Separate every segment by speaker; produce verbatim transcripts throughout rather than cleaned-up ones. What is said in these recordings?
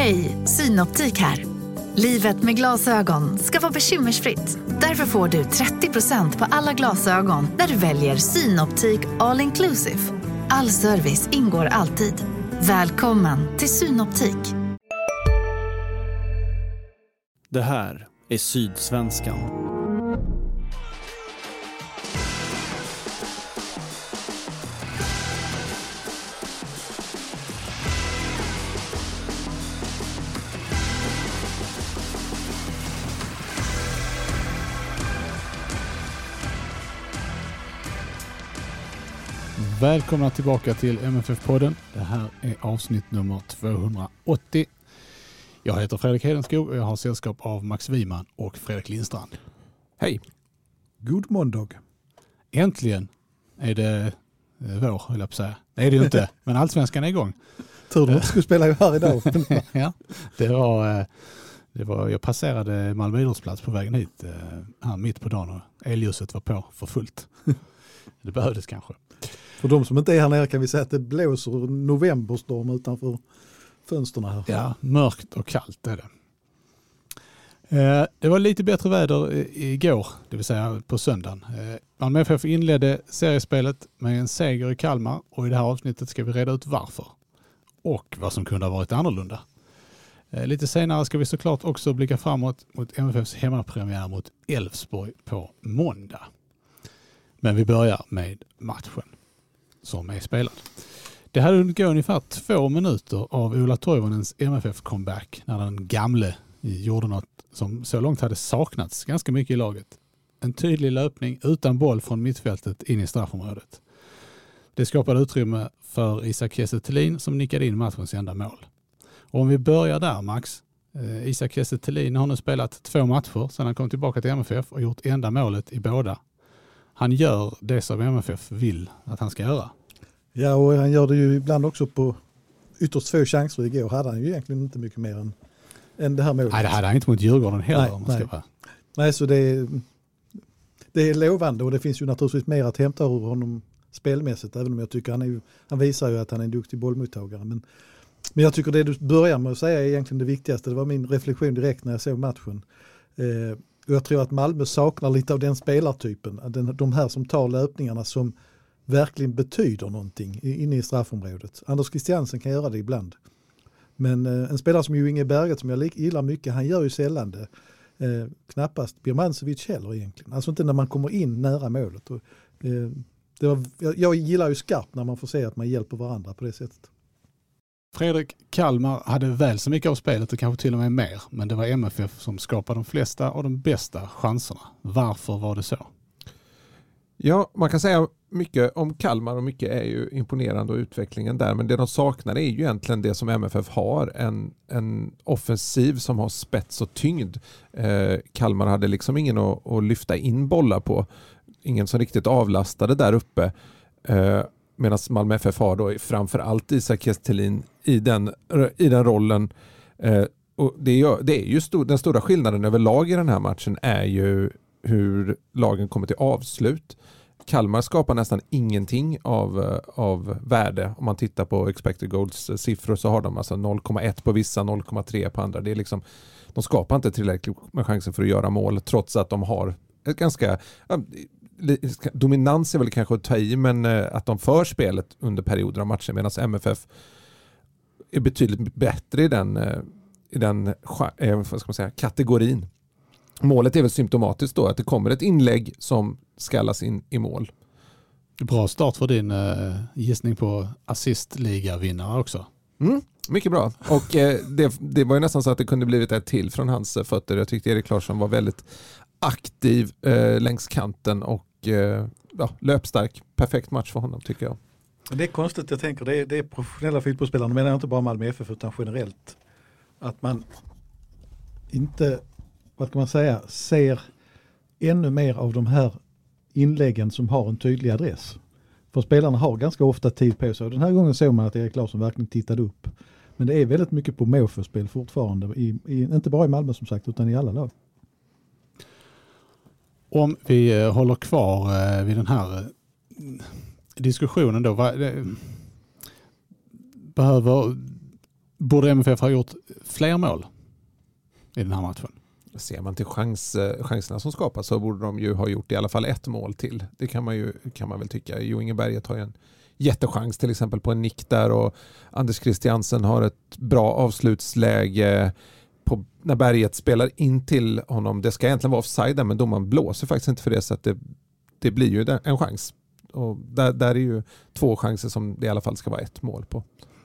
Speaker 1: Hej, Synoptik här. Livet med glasögon ska vara bekymmersfritt. Därför får du trettio procent på alla glasögon när du väljer Synoptik All Inclusive. All service ingår alltid. Välkommen till Synoptik.
Speaker 2: Det här är Sydsvenskan.
Speaker 3: Välkomna tillbaka till M F F-podden. Det här är avsnitt nummer tvåhundraåttio. Jag heter Fredrik Hedenskog och jag har sällskap av Max Wiman och Fredrik Lindstrand.
Speaker 4: Hej!
Speaker 5: God måndag.
Speaker 3: Äntligen är det vår, höll jag på att säga. Det är det ju inte, men Allsvenskan är igång.
Speaker 5: Tur du skulle spela ju här idag.
Speaker 3: Ja, det var, det var, jag passerade Malmö idrottsplats på vägen hit här mitt på dagen och elljuset var på för fullt. Det behövdes kanske.
Speaker 5: För de som inte är här nere kan vi säga att det blåser novemberstorm utanför fönsterna här.
Speaker 3: Ja, mörkt och kallt är det. Det var lite bättre väder igår, det vill säga på söndagen. Malmö F F inledde seriespelet med en seger i Kalmar och i det här avsnittet ska vi reda ut varför. Och vad som kunde ha varit annorlunda. Lite senare ska vi såklart också blicka framåt mot M F Fs hemmapremiär mot Elfsborg på måndag. Men vi börjar med matchen som är spelad. Det hade hunnit gå ungefär två minuter av Ola Toivonens M F F-comeback när den gamle gjorde något som så långt hade saknats ganska mycket i laget. En tydlig löpning utan boll från mittfältet in i straffområdet. Det skapade utrymme för Isak Kiese Thelin som nickade in matchens enda mål. Och om vi börjar där, Max. Eh, Isak Kiese Thelin har nu spelat två matcher sedan han kom tillbaka till M F F och gjort enda målet i båda. Han gör det som M F F vill att han ska göra.
Speaker 5: Ja, och han gör det ju ibland också på ytterst två chanser. Igår hade han ju egentligen inte mycket mer än, än det här målet.
Speaker 3: Nej, det hade han inte mot Djurgården heller.
Speaker 5: Nej,
Speaker 3: om man
Speaker 5: nej.
Speaker 3: ska vara.
Speaker 5: nej så det är, det är lovande och det finns ju naturligtvis mer att hämta ur honom spelmässigt. Även om jag tycker han, är ju, han visar ju att han är en duktig bollmottagare. Men, men jag tycker det du börjar med att säga är egentligen det viktigaste. Det var min reflektion direkt när jag såg matchen. Eh, Och jag tror att Malmö saknar lite av den spelartypen. Den, de här som tar löpningarna som verkligen betyder någonting inne i straffområdet. Anders Christiansen kan göra det ibland. Men eh, en spelare som ju Inge Berget som jag gillar mycket, han gör ju sällan det. Eh, knappast Birmancevic heller egentligen. Alltså inte när man kommer in nära målet. Och, eh, det var, jag, jag gillar ju skarpt när man får se att man hjälper varandra på det sättet.
Speaker 3: Fredrik, Kalmar hade väl så mycket av spelet och kanske till och med mer. Men det var M F F som skapade de flesta och de bästa chanserna. Varför var det så?
Speaker 4: Ja, man kan säga mycket om Kalmar och mycket är ju imponerande och utvecklingen där. Men det de saknar är ju egentligen det som M F F har. En, en offensiv som har spets och tyngd. Eh, Kalmar hade liksom ingen att, att lyfta in bollar på. Ingen som riktigt avlastade där uppe. Eh, Medan Malmö F F har då framförallt Isak Kiese Thelin i den, i den rollen. Eh, och det är, det är ju stor, den stora skillnaden överlag i den här matchen är ju hur lagen kommer till avslut. Kalmar skapar nästan ingenting av, av värde. Om man tittar på expected goals siffror så har de alltså noll komma ett på vissa, noll komma tre på andra. Det är liksom, de skapar inte tillräckligt med chanser för att göra mål trots att de har ett ganska... Dominans är väl kanske att ta i, men att de för spelet under perioder av matchen medan M F F är betydligt bättre i den, i den vad ska man säga, kategorin. Målet är väl symptomatiskt då att det kommer ett inlägg som skallas in i mål.
Speaker 3: Bra start för din uh, gissning på assistliga-vinnare också.
Speaker 4: Mm, mycket bra. Och eh, det, det var ju nästan så att det kunde blivit ett till från hans fötter. Jag tyckte Erik Larsson var väldigt aktiv eh, längs kanten och eh, ja, löpstark. Perfekt match för honom tycker jag.
Speaker 5: Det är konstigt, jag tänker, det är, det är professionella fotbollsspelare, menar jag inte bara Malmö F F utan generellt. Att man inte, vad kan man säga, ser ännu mer av de här inläggen som har en tydlig adress. För spelarna har ganska ofta tid på sig. Och den här gången såg man att Erik Larsson verkligen tittade upp. Men det är väldigt mycket på målspel fortfarande. I, i, inte bara i Malmö som sagt, utan i alla lag.
Speaker 3: Om vi håller kvar vid den här diskussionen då. Vad, det, behöver Borde M F F ha gjort fler mål i den här matchen?
Speaker 4: Ser man till chans, chanserna som skapas så borde de ju ha gjort i alla fall ett mål till. Det kan man ju kan man väl tycka. Jo Inge Berget har ju en jättechans till exempel på en nick där och Anders Christiansen har ett bra avslutsläge på, när Berget spelar in till honom. Det ska egentligen vara offside där, men domaren blåser faktiskt inte för det, så att det, det blir ju en chans. Och där, där är ju två chanser som det i alla fall ska vara ett mål på.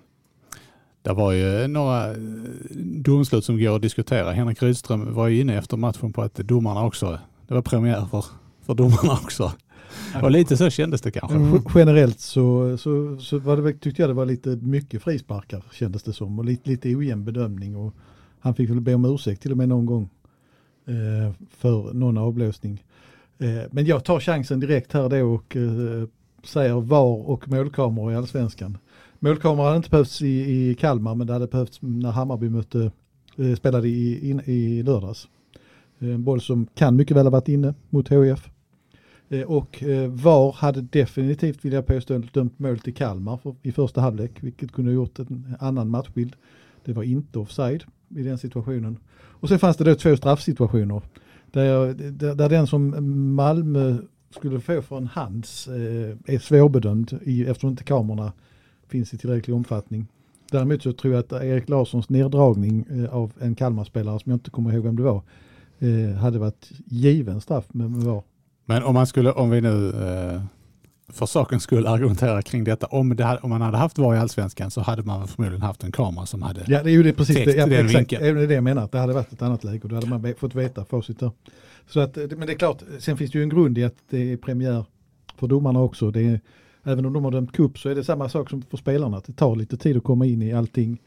Speaker 3: Det var ju några domslut som går att diskutera. Henrik Rydström var ju inne efter matchen på att domarna också, det var premiär för, för domarna också. Och lite så kändes det kanske.
Speaker 5: Mm. Generellt så, så, så var det, tyckte jag det var lite mycket frisparkar kändes det som och lite, lite ojämn bedömning, och han fick väl be om ursäkt till och med någon gång eh, för någon avblåsning. Eh, men jag tar chansen direkt här då och eh, säger V A R och målkameror i Allsvenskan. Målkameror hade inte behövts i, i Kalmar, men det hade behövts när Hammarby mötte, eh, spelade i, in, i lördags. En boll som kan mycket väl ha varit inne mot H I F. Eh, och eh, V A R hade definitivt, vill jag påstå, dömt mål till Kalmar för, i första halvlek, vilket kunde ha gjort en annan matchbild. Det var inte offside i den situationen. Och sen fanns det då två straffsituationer. Där, där, där den som Malmö skulle få för en hands eh, är svårbedömd i, eftersom inte kamerorna finns i tillräcklig omfattning. Däremot så tror jag att Erik Larssons neddragning eh, av en Kalmarspelare, som jag inte kommer ihåg vem det var, eh, hade varit given straff med, med V A R.
Speaker 3: Men om man skulle, om vi nu eh, för sakens skull argumentera kring detta, om, det hade, om man hade haft V A R i Allsvenskan så hade man förmodligen haft en kamera som hade
Speaker 5: ja, det är ju det, precis det, ja,
Speaker 3: den
Speaker 5: exakt,
Speaker 3: vinkeln.
Speaker 5: Det är det jag menar, att det hade varit ett annat läge och då hade man fått veta facit där. Så att, men det är klart, sen finns det ju en grund i att det är premiär för domarna också. Det är, även om de har dömt cup så är det samma sak som för spelarna, att det tar lite tid att komma in i allting.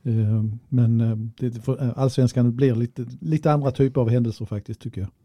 Speaker 5: Men det, för Allsvenskan blir lite, lite andra typer av händelser faktiskt, tycker jag.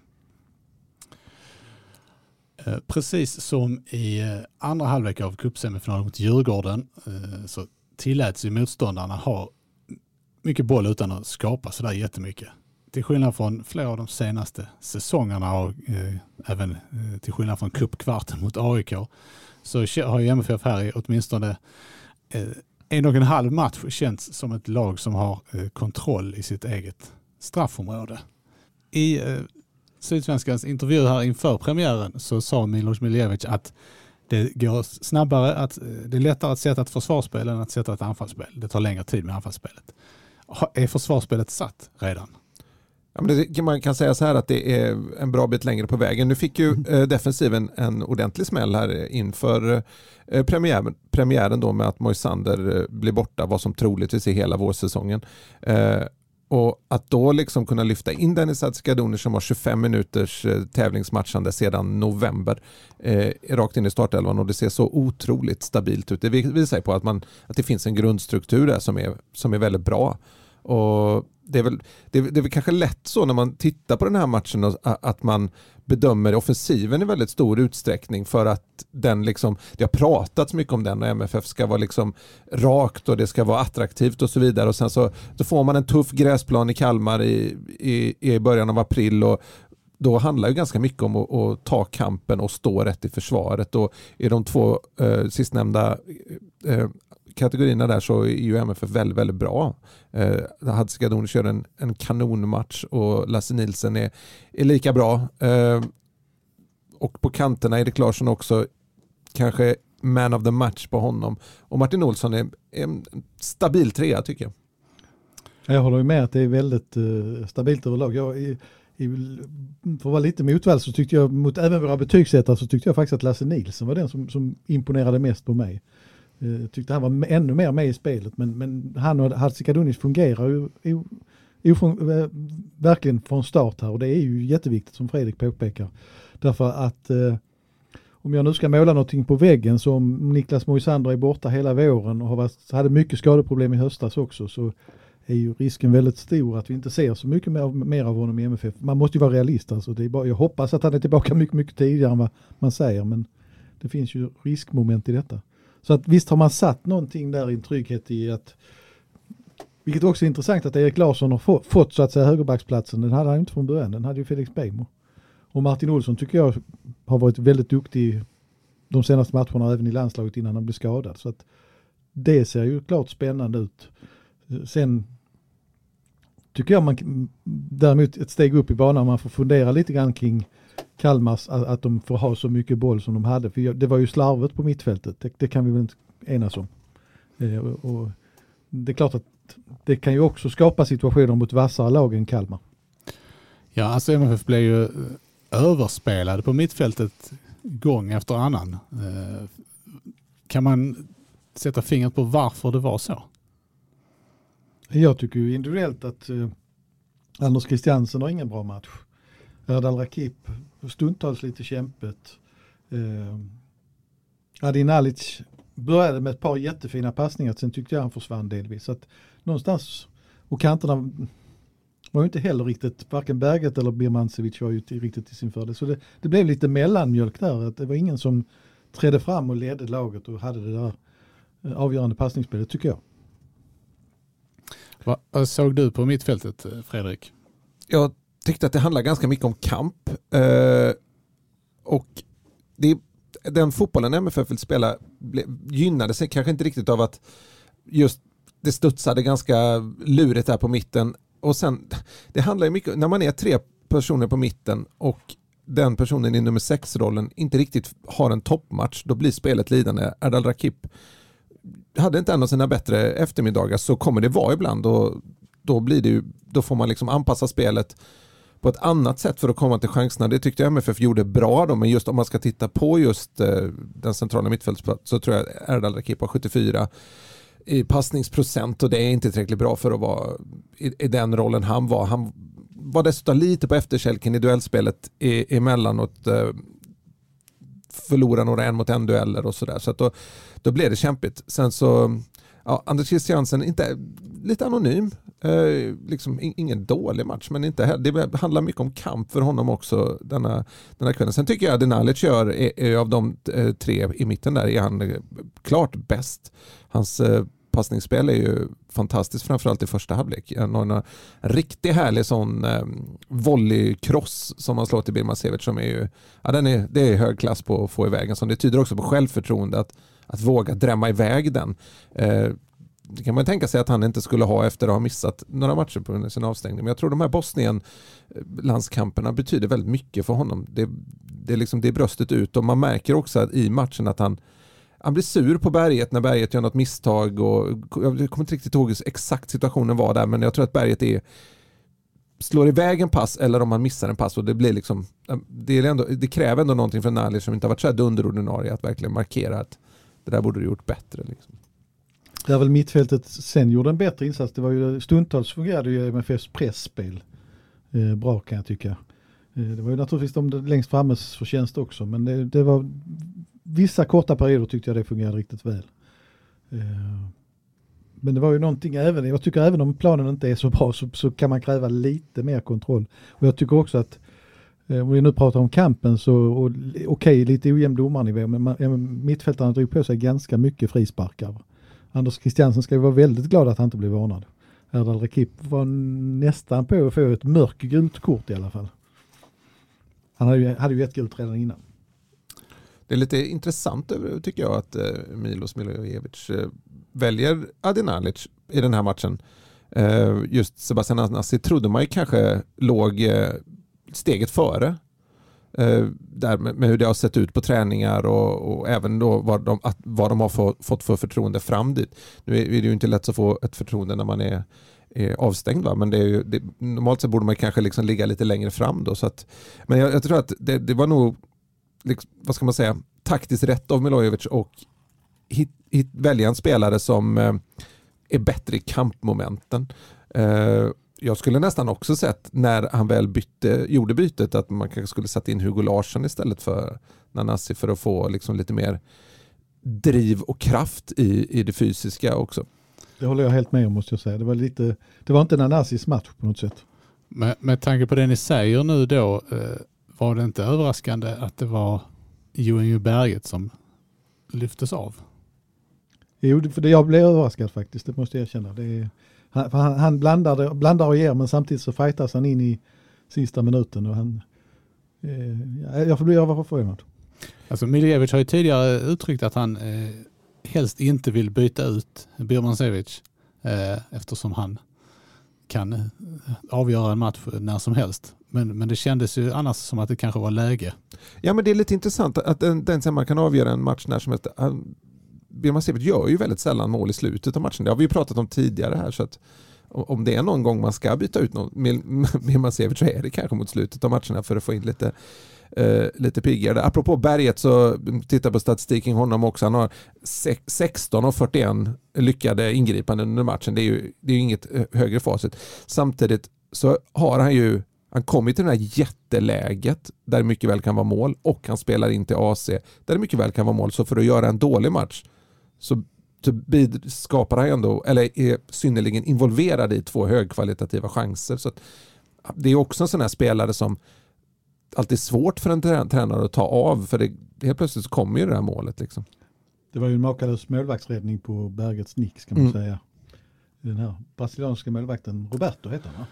Speaker 3: Precis som i andra halvlek av cupsemifinalen mot Djurgården så tilläts ju motståndarna ha mycket boll utan att skapa sådär jättemycket. Till skillnad från flera av de senaste säsongerna och eh, även eh, till skillnad från cupkvarten mot A I K så har ju M F F här i åtminstone eh, en och en halv match känts som ett lag som har eh, kontroll i sitt eget straffområde. I eh, Sydsvenskans intervju här inför premiären så sa Milos Miljevic att det går snabbare, att det är lättare att sätta ett försvarsspel än att sätta ett anfallsspel. Det tar längre tid med anfallsspelet. Är försvarsspelet satt redan?
Speaker 4: Ja, men det, man kan säga så här att det är en bra bit längre på vägen. Nu fick ju eh, defensiven en ordentlig smäll här inför eh, premiär, premiären då med att Moisander eh, blir borta, vad som troligtvis är hela vårsäsongen. Eh, och att då liksom kunna lyfta in Dennis Hadzikadunic som har tjugofem minuters eh, tävlingsmatchande sedan november eh, rakt in i startelvan, och det ser så otroligt stabilt ut. Det visar på att, man, att det finns en grundstruktur där som är, som är väldigt bra. Och det är, väl, det, är, det är väl kanske lätt så när man tittar på den här matchen att man bedömer offensiven i väldigt stor utsträckning för att den liksom, det har pratats mycket om den och M F F ska vara liksom rakt och det ska vara attraktivt och så vidare, och sen så, så får man en tuff gräsplan i Kalmar i, i, i början av april, och då handlar ju ganska mycket om att, att ta kampen och stå rätt i försvaret, och i de två eh, sistnämnda eh, kategorierna där så är ju M F F väldigt, väldigt bra. Eh, Hadzikadunic kör en, en kanonmatch och Lasse Nilsson är, är lika bra. Eh, och på kanterna är det Larsson också kanske man of the match på honom. Och Martin Olsson är, är en stabil trea, tycker jag.
Speaker 5: Jag håller ju med att det är väldigt uh, stabilt överlag. Jag, i, i, för att vara lite motväl så tyckte jag, mot även våra betygssättare, så tyckte jag faktiskt att Lasse Nilsson var den som, som imponerade mest på mig. Jag tyckte han var ännu mer med i spelet, men, men han och Hadzikadunic fungerar ju, ju, ju verkligen från start här, och det är ju jätteviktigt som Fredrik påpekar. Därför att eh, om jag nu ska måla någonting på väggen, så om Niklas Moisander är borta hela våren och har varit, hade mycket skadeproblem i höstas också, så är ju risken väldigt stor att vi inte ser så mycket mer, mer av honom i M F F. Man måste ju vara realist, alltså. Det är bara, jag hoppas att han är tillbaka mycket, mycket tidigare än vad man säger, men det finns ju riskmoment i detta. Så att visst har man satt någonting där i en trygghet i att, vilket också är intressant, att Erik Larsson har få, fått så att säga högerbacksplatsen. Den hade han inte från början, den hade ju Felix Beijmo. Och Martin Olsson tycker jag har varit väldigt duktig de senaste matcherna, även i landslaget innan han blev skadad. Så att det ser ju klart spännande ut. Sen tycker jag man däremot ett steg upp i banan, man får fundera lite grann kring Kalmars, att, att de får ha så mycket boll som de hade. För jag, det var ju slarvet på mittfältet, det, det kan vi väl inte enas om. Eh, och, och det är klart att det kan ju också skapa situationer mot vassare lag än Kalmar.
Speaker 3: Ja, alltså M F F blev ju överspelade på mittfältet gång efter annan. Eh, kan man sätta fingret på varför det var så?
Speaker 5: Jag tycker ju individuellt att eh, Anders Christiansen har ingen bra match. Erdal Rakip stundtals lite kämpet. Eh, Adi Nalic började med ett par jättefina passningar, sen tyckte jag han försvann delvis. Så att någonstans, och kanterna var ju inte heller riktigt, varken Berget eller Birmancevic var ju inte riktigt i sin fördel. Så det, det blev lite mellanmjölk där, att det var ingen som trädde fram och ledde laget och hade det där avgörande passningsspelet, tycker jag.
Speaker 3: Vad såg du på mittfältet, Fredrik?
Speaker 4: Jag tyckte att det handlar ganska mycket om kamp. Eh, och det, den fotbollen M F F vill spela gynnade sig kanske inte riktigt av att just det studsade ganska lurigt där på mitten. Och sen, det handlar ju mycket, när man är tre personer på mitten och den personen i nummer sex-rollen inte riktigt har en toppmatch, då blir spelet lidande. Erdal Rakip hade inte en av sina bättre eftermiddagar, så kommer det vara ibland, och då blir det ju, då får man liksom anpassa spelet på ett annat sätt för att komma till chanserna. Det tyckte jag M F F gjorde bra då, men just om man ska titta på just eh, den centrala mittfältsplats, så tror jag Erdal Rakip har sjuttiofyra i passningsprocent, och det är inte tillräckligt bra för att vara i, i den rollen han var. Han var dessutom lite på efterkälken i duellspelet i, emellanåt, eh, förlora några en mot en dueller och sådär. Så att då, då blev det kämpigt. Sen så, ja, Anders Christiansen, inte, lite anonym. Eh, liksom ingen dålig match, men inte, det handlar mycket om kamp för honom också denna, denna kvällen. Sen tycker jag att Denalic gör, är, är av de eh, tre i mitten där, är han eh, klart bäst. Hans eh, passningsspel är ju fantastiskt, framförallt i första halvlek. En, en, en riktigt härlig sån eh, volley-cross som man slår till Birmancevic, som är ju, ja, den är, det är hög klass på att få iväg en sån. Det tyder också på självförtroende att, att våga drämma iväg den. Eh, det kan man tänka sig att han inte skulle ha efter att ha missat några matcher på sin avstängning. Men jag tror de här Bosnien-landskamperna betyder väldigt mycket för honom. Det, det, är liksom, det är bröstet ut, och man märker också att i matchen att han Han blir sur på Berget när Berget gör något misstag, och jag kommer inte riktigt ihåg exakt situationen var där, men jag tror att Berget är slår iväg en pass eller om man missar en pass, och det blir liksom det, är ändå, det kräver ändå någonting från Nalic som inte har varit så här dunderordinarie att verkligen markera att det där borde du gjort bättre liksom.
Speaker 5: Där väl mittfältet sen gjorde en bättre insats. Det var ju stundtals fungerade ju M F F:s pressspel eh, bra, kan jag tycka. Eh, det var ju naturligtvis de längst frammes förtjänst också, men det, det var vissa korta perioder tyckte jag det fungerade riktigt väl. Eh, men det var ju någonting även, jag tycker även om planen inte är så bra så, så kan man kräva lite mer kontroll. Och jag tycker också att eh, om vi nu pratar om kampen så okej, okay, lite ojämn domarnivå, men man, mittfältarna drog på sig ganska mycket frisparkar. Anders Christiansen ska ju vara väldigt glad att han inte blev varnad. Erdal Rakip var nästan på att få ett mörkgult kort i alla fall. Han hade ju, hade ju ett gult redan innan.
Speaker 4: Det är lite intressant tycker jag att eh, Milos Milojevic eh, väljer Adi Nalic i den här matchen. Eh, just Sebastian Anasi trodde man ju kanske låg eh, steget före. Eh, där med, med hur det har sett ut på träningar och, och även då vad de, att, vad de har få, fått för förtroende fram dit. Nu är, är det ju inte lätt att få ett förtroende när man är, är avstängd, va? Men det är ju, det, normalt så borde man kanske liksom ligga lite längre fram då. Så att, men jag, jag tror att det, det var nog liksom, vad ska man säga, taktiskt rätt av Milojevic och hit, hit, välja en spelare som eh, är bättre i kampmomenten. Eh, jag skulle nästan också sett när han väl bytte, gjorde bytet att man kanske skulle sätta in Hugo Larsson istället för Nanasi för att få liksom lite mer driv och kraft i, i det fysiska också.
Speaker 5: Det håller jag helt med om, måste jag säga. Det var, lite, det var inte Nanasis match på något sätt.
Speaker 3: Med, med tanke på det ni säger nu då, eh, var det inte överraskande att det var Johan Berget som lyftes av?
Speaker 5: Jo, för det, jag blev överraskad faktiskt, det måste jag erkänna. Det är, han, han, han blandar, blandar och ger, men samtidigt så fightas han in i sista minuten. Och han, eh, jag får bli överförvånad.
Speaker 3: Alltså Miljevic har ju tidigare uttryckt att han eh, helst inte vill byta ut Birmancevic. eh, eftersom han kan eh, avgöra en match när som helst. Men, men det kändes ju annars som att det kanske var läge.
Speaker 4: Ja, men det är lite intressant att den, den som man kan avgöra en match när som helst. Birmancevic gör ju väldigt sällan mål i slutet av matchen. Det har vi ju pratat om tidigare här, så att om det är någon gång man ska byta ut någon Birmancevic så är det kanske mot slutet av matcherna för att få in lite Uh, lite piggare. Apropå Berget så tittar på statistiken honom också. Han har sexton av fyrtioen lyckade ingripanden under matchen. Det är ju, det är ju inget högre facit. Samtidigt så har han ju han kommit till det här jätteläget där det mycket väl kan vara mål, och han spelar in till A C där det mycket väl kan vara mål. Så för att göra en dålig match så, så skapar han ändå, eller är synnerligen involverad i två högkvalitativa chanser. Så att det är också en sån här spelare som alltid svårt för en tränare att ta av, för det, helt plötsligt så kommer ju det här målet liksom.
Speaker 5: Det var ju en makalös målvaktsräddning på Bergets nick, kan man
Speaker 4: mm.
Speaker 5: säga. Den här brasilianska målvakten Roberto heter han, va?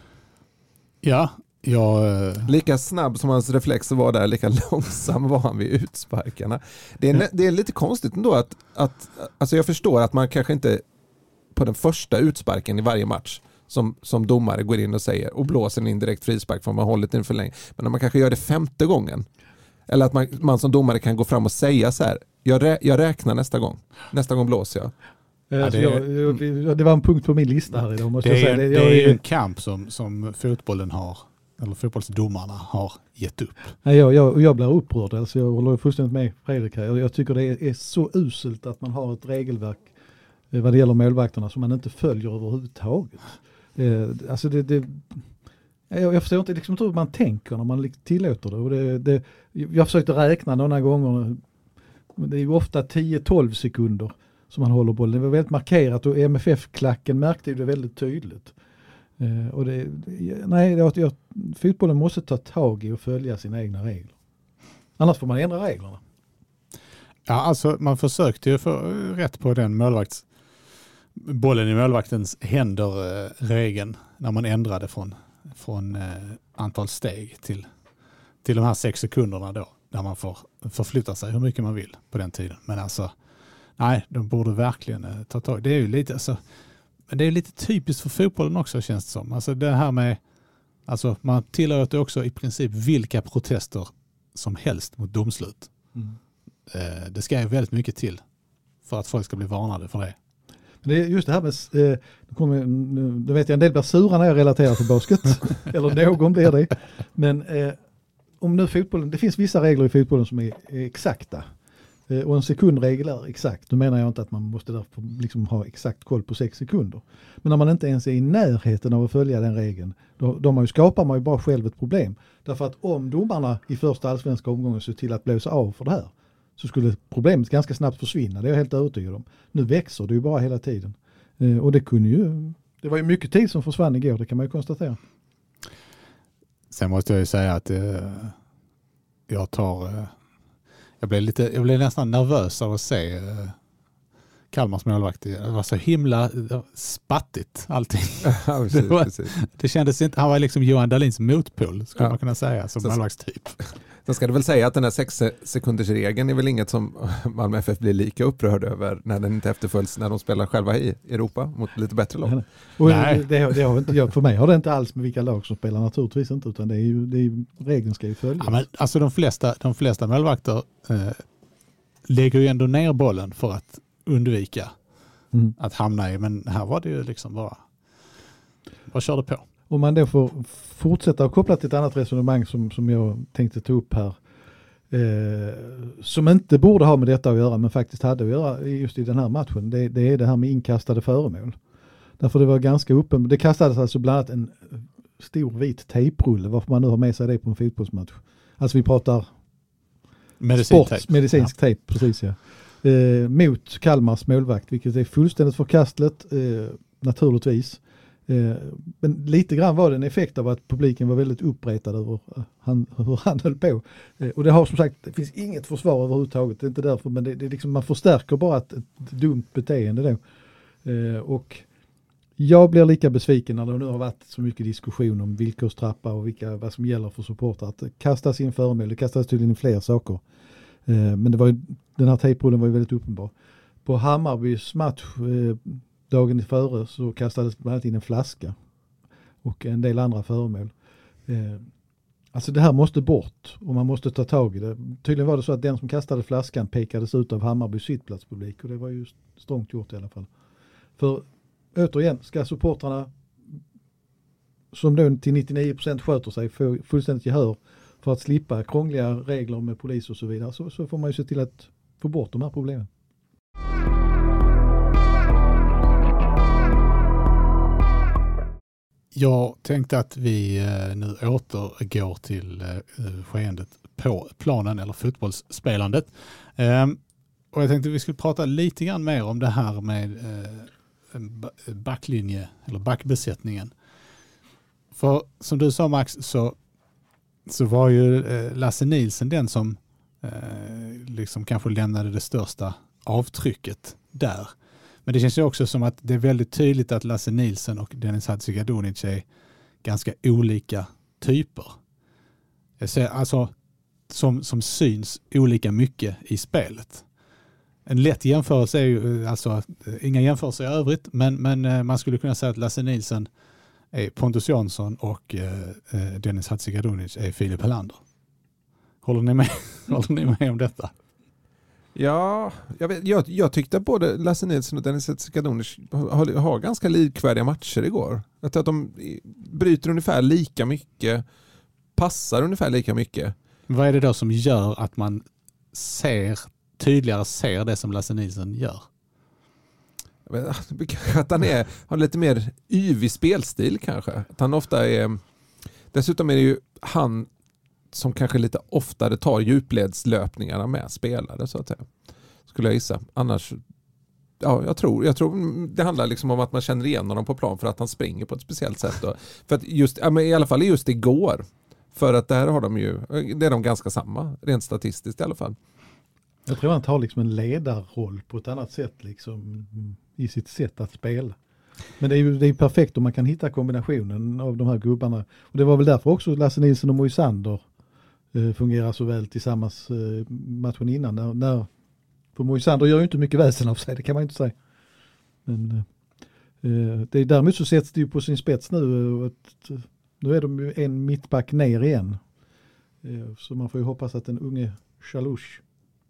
Speaker 3: Ja, jag...
Speaker 4: Lika snabb som hans reflexer var där, lika långsam var han vid utsparkarna. Det är, det är lite konstigt ändå att, att alltså jag förstår att man kanske inte på den första utsparken i varje match Som, som domare går in och säger och blåser en indirekt frispark för man hållit den för länge. Men när man kanske gör det femte gången, eller att man, man som domare kan gå fram och säga så här, jag, rä, jag räknar nästa gång. Nästa gång blåser jag.
Speaker 5: Ja, det, jag, jag, det var en punkt på min lista här idag. Måste
Speaker 3: det,
Speaker 5: jag säga.
Speaker 3: Det,
Speaker 5: det,
Speaker 3: det
Speaker 5: jag,
Speaker 3: är ju en kamp som, som fotbollen har, eller fotbollsdomarna har gett upp.
Speaker 5: Nej, jag, jag, jag blir upprörd. Alltså jag håller fullständigt med Fredrik här. Jag, jag tycker det är, är så uselt att man har ett regelverk vad det gäller målvakterna som man inte följer överhuvudtaget. Eh, alltså det, det, jag, jag förstår inte liksom hur man tänker när man tillåter det. Och det, det jag försökte räkna några gånger. Det är ju ofta tio till tolv sekunder som man håller bollen. Det var väldigt markerat och M F F-klacken märkte det väldigt tydligt. Eh, och det, nej, jag, jag, fotbollen måste ta tag i och följa sina egna regler. Annars får man ändra reglerna.
Speaker 3: Ja, alltså man försökte ju få rätt på den målvakts bollen i målvaktens händer-regeln när man ändrade från, från eh, antal steg till, till de här sex sekunderna då, där man får förflytta sig hur mycket man vill på den tiden. Men alltså, nej, de borde verkligen eh, ta tag. Det är ju lite, alltså, men det är lite typiskt för fotbollen också, känns det som. Alltså det här med, alltså man tillåter också i princip vilka protester som helst mot domslut. Mm. Eh, det ska ju väldigt mycket till för att folk ska bli varnade för det.
Speaker 5: Det är just det här med, eh, kommer, nu, då vet jag en del blir sura när jag relaterar till basket, eller någon blir det. Men eh, om nu fotbollen, det finns vissa regler i fotbollen som är, är exakta. Eh, och en sekundregel är exakt. Nu menar jag inte att man måste därför liksom ha exakt koll på sex sekunder. Men när man inte ens är i närheten av att följa den regeln, då, då man ju skapar man ju bara själv ett problem. Därför att om domarna i första allsvenska omgången ser till att blåsa av för det här, så skulle problemet ganska snabbt försvinna. Det är jag helt övertygad om. Nu växer det ju bara hela tiden. Eh, och det kunde ju, det var ju mycket tid som försvann igår, det kan man ju konstatera.
Speaker 3: Sen måste jag ju säga att eh, jag tar, eh, jag blev lite, jag blev nästan nervös av att se eh, Kalmars målvakt. Det var så himla spattigt allting.
Speaker 4: Ja, precis,
Speaker 3: det, var,
Speaker 4: precis.
Speaker 3: det kändes inte, han var liksom Johan Dahlins motpol, skulle
Speaker 4: ja.
Speaker 3: man kunna säga, som målvaktstyp.
Speaker 4: Sen ska du väl säga att den här sex sekunders regeln är väl inget som Malmö F F blir lika upprörd över när den inte efterföljs när de spelar själva i Europa mot lite bättre lag.
Speaker 5: Och det, det, det har inte, för mig har det inte alls med vilka lag som spelar, naturligtvis inte, utan det är ju, det är ju, regeln ska ju följas.
Speaker 3: Ja, men alltså de flesta, de flesta målvakter eh, lägger ju ändå ner bollen för att undvika mm. att hamna i, men här var det ju liksom bara bara körde på.
Speaker 5: Om man då får fortsätta och koppla till ett annat resonemang som, som jag tänkte ta upp här, eh, som inte borde ha med detta att göra, men faktiskt hade att göra just i den här matchen, det, det är det här med inkastade föremål. Därför det var ganska uppenbart, det kastades alltså bland annat en stor vit tejprulle, varför man nu har med sig det på en fotbollsmatch. Alltså vi pratar
Speaker 3: medicinsk
Speaker 5: sport, medicinsk ja. tejp, precis ja. Eh, mot Kalmars målvakt, vilket är fullständigt förkastligt, eh, naturligtvis. Eh, men lite grann var det en effekt av att publiken var väldigt uppretad över han, hur han höll på. Eh, och det har som sagt, det finns inget försvar överhuvudtaget, det är inte därför, men det, det är liksom, man förstärker bara ett, ett dumt beteende då. Eh, och jag blir lika besviken när det nu har varit så mycket diskussion om villkorstrappa och vilka, vad som gäller för supportrar. Att kastas in föremål, det kastas tydligen in fler saker. Eh, men det var ju, den här tejprullen var ju väldigt uppenbar. På Hammarbys match, eh, dagen före så kastades bland annat in en flaska och en del andra föremål. Eh, alltså det här måste bort och man måste ta tag i det. Tydligen var det så att den som kastade flaskan pekades ut av Hammarby sittplatspublik och det var ju strångt gjort i alla fall. För återigen, ska supportrarna som då till nittionio procent sköter sig få fullständigt gehör för att slippa krångliga regler med polis och så vidare, så, så får man ju se till att få bort de här problemen.
Speaker 3: Jag tänkte att vi nu återgår till skeendet på planen eller fotbollsspelandet. Och jag tänkte att vi skulle prata lite grann mer om det här med backlinje eller backbesättningen. För som du sa Max så, så var ju Lasse Nilsson den som liksom kanske lämnade det största avtrycket där. Men det känns ju också som att det är väldigt tydligt att Lasse Nilsson och Deniz Hadzikadunic är ganska olika typer. Jag ser alltså som, som syns olika mycket i spelet. En lätt jämförelse är ju, alltså inga jämförelser i övrigt, men, men man skulle kunna säga att Lasse Nilsson är Pontus Jansson och eh, Deniz Hadzikadunic är Filip Helander. Håller ni med? Håller ni med om detta?
Speaker 4: Ja, jag, vet, jag, jag tyckte att både Lasse Nilsson och Deniz Hadzikadunic har, har ganska likvärdiga matcher igår. Jag tror att de bryter ungefär lika mycket, passar ungefär lika mycket.
Speaker 3: Vad är det då som gör att man ser tydligare ser det som Lasse Nilsson gör?
Speaker 4: Att han är, har lite mer yvig spelstil kanske. Att han ofta är... Dessutom är det ju han som kanske lite oftare tar djupledslöpningarna med spelare så att säga. Skulle jag gissa. Annars... Ja, jag tror, jag tror det handlar liksom om att man känner igen honom på plan för att han springer på ett speciellt sätt. Då. För att just, ja, men i alla fall just igår. För att där har de ju... Det är de ganska samma, rent statistiskt i alla fall.
Speaker 5: Jag tror han tar liksom en ledarroll på ett annat sätt liksom, i sitt sätt att spela. Men det är ju det är perfekt om man kan hitta kombinationen av de här gubbarna. Och det var väl därför också Lasse Nilsson och Moisander eh, fungerar så väl tillsammans eh, matchen innan. När, när, för Moisander gör ju inte mycket väsen av sig, det kan man inte säga. Men eh, det är, däremot så sätts det ju på sin spets nu. Att, nu är de ju en mittback ner igen. Eh, så man får ju hoppas att den unge Chalouche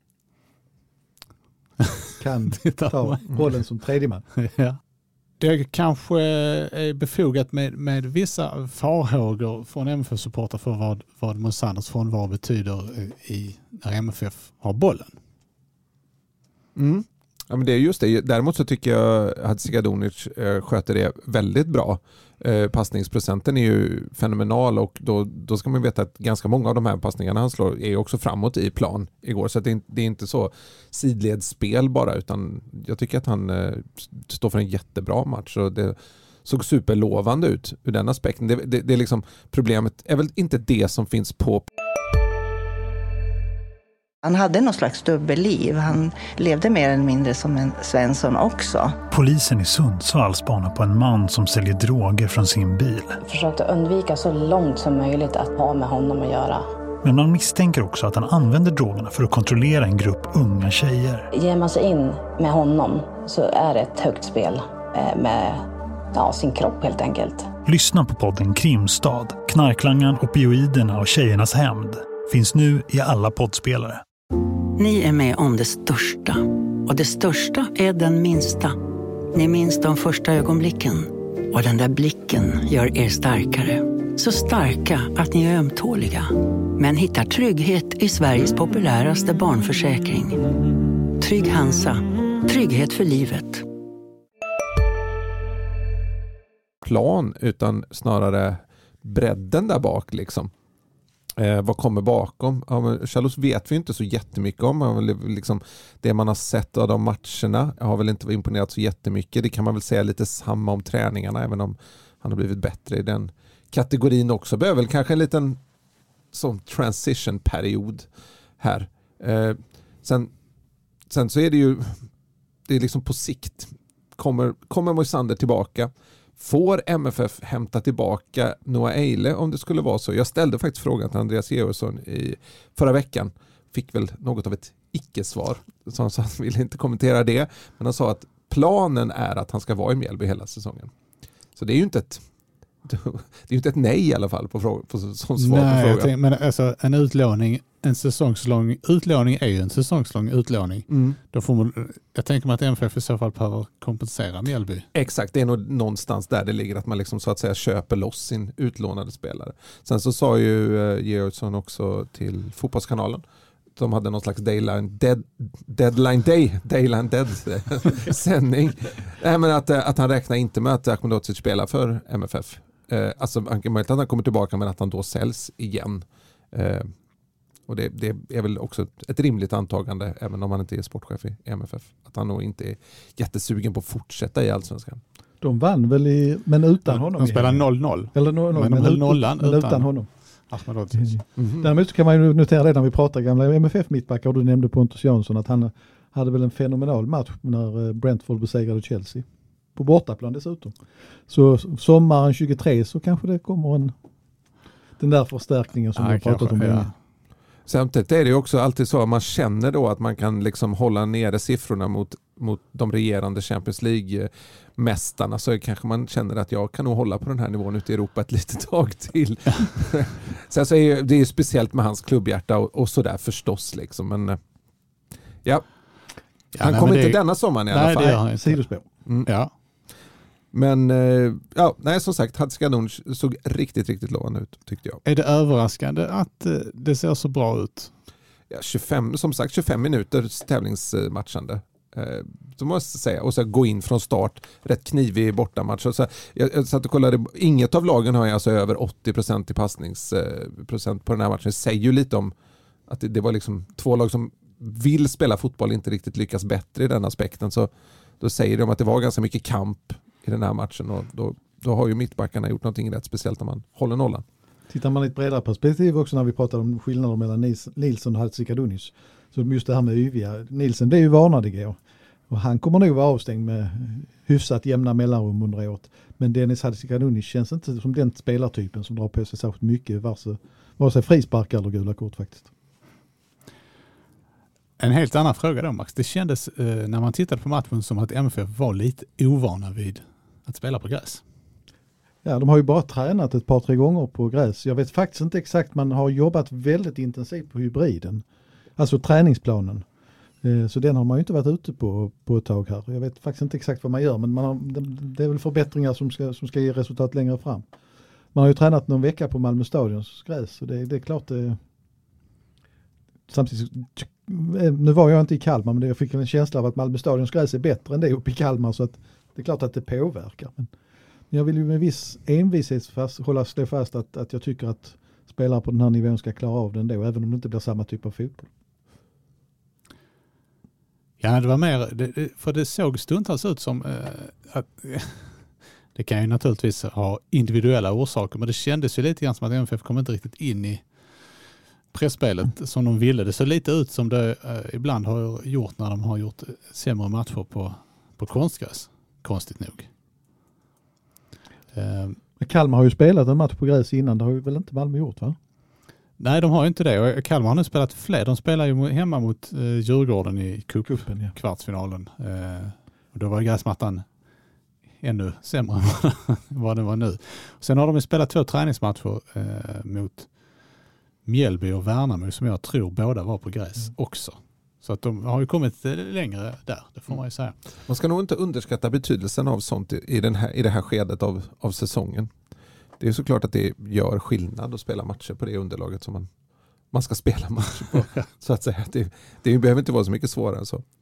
Speaker 5: kan ta rollen som tredje man.
Speaker 3: Ja. Det kanske är befogat med, med vissa farhågor från M F F-supporter för vad, vad Moisanders frånvaro betyder i, när M F F har bollen.
Speaker 4: Mm. Ja, men det är just det. Däremot så tycker jag att Hadzikadunic eh, sköter det väldigt bra. Eh, passningsprocenten är ju fenomenal och då, då ska man veta att ganska många av de här passningarna han slår är också framåt i plan igår. Så att det, det är inte så sidledsspel bara, utan jag tycker att han eh, står för en jättebra match och det såg superlovande ut ur den aspekten. Det, det, det är liksom, problemet är väl inte det som finns på.
Speaker 6: Han hade någon slags dubbelliv. Han levde mer eller mindre som en Svensson också.
Speaker 7: Polisen i Sundsvall spanar på en man som säljer droger från sin bil.
Speaker 8: Försökte undvika så långt som möjligt att ha med honom att göra.
Speaker 7: Men man misstänker också att han använder drogerna för att kontrollera en grupp unga tjejer.
Speaker 8: Ger man sig in med honom så är det ett högt spel med ja, sin kropp helt enkelt.
Speaker 7: Lyssna på podden Krimstad, Knarklangan, opioiderna och tjejernas hämnd. Finns nu i alla poddspelare.
Speaker 9: Ni är med om det största. Och det största är den minsta. Ni minns de första ögonblicken. Och den där blicken gör er starkare. Så starka att ni är ömtåliga. Men hittar trygghet i Sveriges populäraste barnförsäkring. Trygg Hansa. Trygghet för livet.
Speaker 4: Plan utan snarare bredden där bak liksom. Eh, vad kommer bakom? Ja, Charlos vet vi inte så jättemycket om. Liksom, det man har sett av de matcherna har väl inte imponerat så jättemycket. Det kan man väl säga lite samma om träningarna, även om han har blivit bättre i den kategorin också. Behöver väl kanske en liten sån transition-period här. Eh, sen, sen så är det ju det är liksom på sikt. Kommer, kommer Moisander tillbaka? Får M F F hämta tillbaka Noah Eile om det skulle vara så? Jag ställde faktiskt frågan till Andreas Georgsson i förra veckan. Fick väl något av ett icke-svar. Så han sa att han ville inte kommentera det. Men han sa att planen är att han ska vara i Mjällby hela säsongen. Så det är ju inte ett det är ju inte ett nej i alla fall på, fråga, på som svar
Speaker 3: nej,
Speaker 4: på frågan.
Speaker 3: Tänkte, men alltså en utlåning, en säsongslång utlåning är ju en säsongslång utlåning. Mm. Då får man, jag tänker mig att M F F i så fall behöver kompensera Mjällby.
Speaker 4: Exakt, det är nog någonstans där det ligger att man liksom så att säga köper loss sin utlånade spelare. Sen så sa ju uh, Georgsson också till Fotbollskanalen, de hade någon slags deadline, dead, deadline day, deadline dead sändning. Nej, men att, att han räknar inte med att Ahmedhodzic spelar för M F F. Eh, alltså han kan möjligt att han kommer tillbaka, men att han då säljs igen. Eh, och det, det är väl också ett, ett rimligt antagande, även om han inte är sportchef i M F F. Att han nog inte är jättesugen på att fortsätta i Allsvenskan.
Speaker 5: De vann väl i, men utan honom.
Speaker 3: De spelar noll noll.
Speaker 5: Eller noll noll,
Speaker 3: men,
Speaker 5: men,
Speaker 3: men
Speaker 5: ut,
Speaker 3: nollan
Speaker 5: utan, utan honom. Mm-hmm. Däremot kan man ju notera det när vi pratar gamla M F F-mittbackar, och du nämnde Pontus Jansson att han hade väl en fenomenal match när Brentford besegrade Chelsea. På bortaplan dessutom. Så sommaren tjugotre så kanske det kommer en den där förstärkningen som ja, vi har pratat om. Ja.
Speaker 4: Samtidigt är det ju också alltid så att man känner då att man kan liksom hålla nere siffrorna mot, mot de regerande Champions League-mästarna, så kanske man känner att jag kan nog hålla på den här nivån ute i Europa ett litet tag till. Sen så är det ju speciellt med hans klubbhjärta och, och sådär förstås liksom, men ja, ja han kommer inte det... denna sommaren i alla
Speaker 3: nej,
Speaker 4: fall.
Speaker 3: Det är
Speaker 5: sidospår.
Speaker 4: Mm.
Speaker 3: Ja.
Speaker 4: Men ja, nej, som sagt, Hatzikadunic såg riktigt, riktigt lovande ut, tyckte jag.
Speaker 3: Är det överraskande att det ser så bra ut?
Speaker 4: Ja, tjugofem, som sagt, tjugofem minuters tävlingsmatchande. Eh, så måste jag säga. Och så gå in från start, rätt knivig bortamatch. Så jag, jag satt och kollade, inget av lagen har alltså över åttio procent i passningsprocent på den här matchen. Det säger ju lite om att det, det var liksom två lag som vill spela fotboll, inte riktigt lyckas bättre i den aspekten. Så då säger de att det var ganska mycket kamp i den här matchen, och då, då har ju mittbackarna gjort någonting rätt speciellt när man håller nollan.
Speaker 5: Tittar man i ett bredare perspektiv också när vi pratar om skillnader mellan Nils, Nilsson och Hatzikadunic, så just det här med Yvia. Nilsson, det är ju varnad igår. Och han kommer nog vara avstängd med hyfsat jämna mellanrum under året. Men Dennis Hatzikadunic känns inte som den spelartypen som drar på sig särskilt mycket, vare, vare sig frisparkar eller gula kort faktiskt.
Speaker 3: En helt annan fråga då, Max. Det kändes eh, när man tittade på matchen som att M F F var lite ovana vid att spela på gräs.
Speaker 5: Ja, de har ju bara tränat ett par, tre gånger på gräs. Jag vet faktiskt inte exakt, man har jobbat väldigt intensivt på hybriden. Alltså träningsplanen. Eh, så den har man ju inte varit ute på, på ett tag här. Jag vet faktiskt inte exakt vad man gör, men man har, det, det är väl förbättringar som ska, som ska ge resultat längre fram. Man har ju tränat någon vecka på Malmö Stadions gräs, så det, det är klart det. Samtidigt, nu var jag inte i Kalmar, men jag fick en känsla av att Malmö Stadions gräs är bättre än det uppe i Kalmar, så att det är klart att det påverkar. Men jag vill ju med viss envishet fast, hålla slå fast att, att jag tycker att spelare på den här nivån ska klara av den då, även om det inte blir samma typ av fotboll.
Speaker 3: Ja, det var mer, för det såg stundtals ut som eh, att det kan ju naturligtvis ha individuella orsaker, men det kändes ju lite grann som att M F F kom inte riktigt in i pressspelet som de ville. Det såg lite ut som det eh, ibland har gjort när de har gjort sämre matcher på, på konstgräs. Konstigt nog.
Speaker 5: Eh, Kalmar har ju spelat en match på gräs innan. Det har ju väl inte Malmö gjort, va?
Speaker 3: Nej, de har ju inte det. Och Kalmar har nu spelat fler. De spelar ju hemma mot eh, Djurgården i cup, Kuppen, ja. Kvartsfinalen. Eh, och då var gräsmattan ännu sämre än vad det var nu. Sen har de ju spelat två träningsmatcher eh, mot Mjällby och Värnamo som jag tror båda var på gräs mm. också. Så att de har ju kommit längre där, det får man ju säga.
Speaker 4: Man ska nog inte underskatta betydelsen av sånt i, den här, i det här skedet av, av säsongen. Det är såklart att det gör skillnad att spela matcher på det underlaget som man, man ska spela matcher på. Så att säga, det, det behöver inte vara så mycket svårare än så.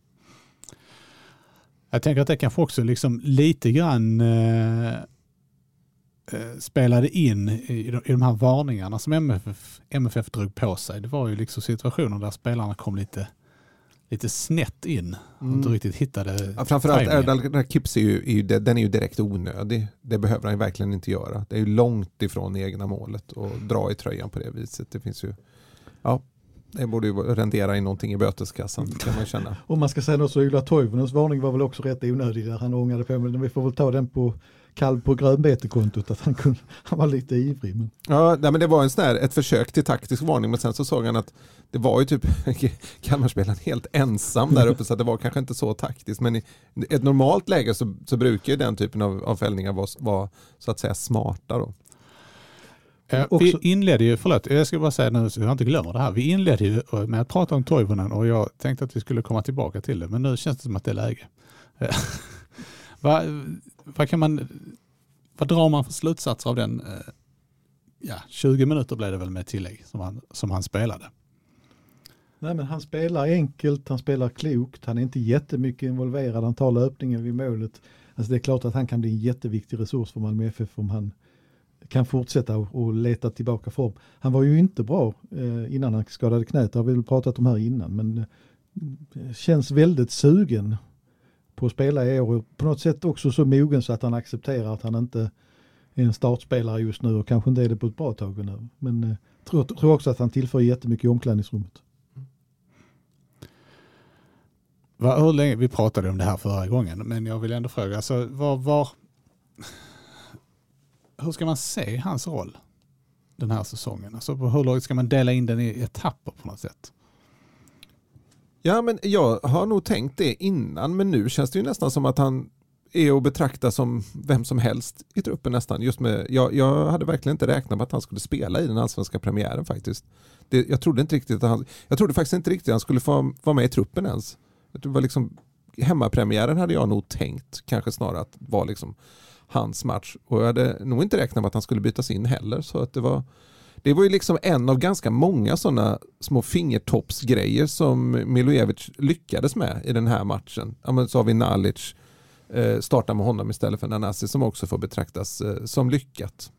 Speaker 3: Jag tänker att det kanske också liksom lite grann eh, spelade in i de, i de här varningarna som M F F, M F F drog på sig. Det var ju liksom situationer där spelarna kom lite, lite snett in och mm. inte riktigt hittade. Ja,
Speaker 4: framförallt Erdal Kips är ju, är ju, den är ju direkt onödig. Det behöver han ju verkligen inte göra. Det är ju långt ifrån egna målet och dra i tröjan på det viset. Det finns ju, ja, det borde ju rendera i någonting i böteskassan, kan man känna.
Speaker 5: Om man ska säga något så Ola Toivonens varning var väl också rätt onödig där han ångade på, men vi får väl ta den på kalv på grönbetekontot att han, kunde, han var lite ivrig. Men...
Speaker 4: Ja, nej, men det var en sån här, ett försök till taktisk varning, men sen så såg han att det var ju typ Kalmarspelaren helt ensam där uppe, så att det var kanske inte så taktiskt. Men i ett normalt läge så, så brukar ju den typen av, av fällningar vara, vara så att säga smarta då.
Speaker 3: Eh, vi inledde ju, förlåt, jag ska bara säga nu så jag inte glömmer det här. Vi inledde ju med att prata om Toivonen och jag tänkte att vi skulle komma tillbaka till det, men nu känns det som att det är läge. vad, vad kan man, vad drar man för slutsatser av den, ja, tjugo minuter blev det väl med tillägg som han, som han spelade?
Speaker 5: Nej, men han spelar enkelt, han spelar klokt, han är inte jättemycket involverad, han tar löpningen vid målet. Alltså det är klart att han kan bli en jätteviktig resurs för Malmö F F om han kan fortsätta och, och leta tillbaka form. Han var ju inte bra eh, innan han skadade knät, det har vi väl pratat om här innan, men eh, känns väldigt sugen på att spela i år och på något sätt också så mogen så att han accepterar att han inte är en startspelare just nu och kanske inte är det på ett bra tag nu. Men eh, tror, tror också att han tillför jättemycket i omklädningsrummet.
Speaker 3: Va, hur länge, vi pratade om det här förra gången, men jag vill ändå fråga, alltså, var, var, hur ska man se hans roll den här säsongen? Alltså, hur långt ska man dela in den i etapper på något sätt?
Speaker 4: Ja, men jag har nog tänkt det innan, men nu känns det ju nästan som att han är att betrakta som vem som helst i truppen nästan. Just med, jag, jag hade verkligen inte räknat med att han skulle spela i den allsvenska premiären faktiskt. Det, jag trodde inte riktigt att han, jag trodde faktiskt inte riktigt att han skulle få vara med i truppen ens. Det var liksom, hemmapremiären hade jag nog tänkt kanske snarare att vara liksom hans match. Och jag hade nog inte räknat med att han skulle bytas in heller. Så att det var, det var ju liksom en av ganska många sådana små fingertoppsgrejer som Milojevic lyckades med i den här matchen. Ja, men så har vi Nalic eh, starta med honom istället för Nanasi som också får betraktas eh, som lyckat.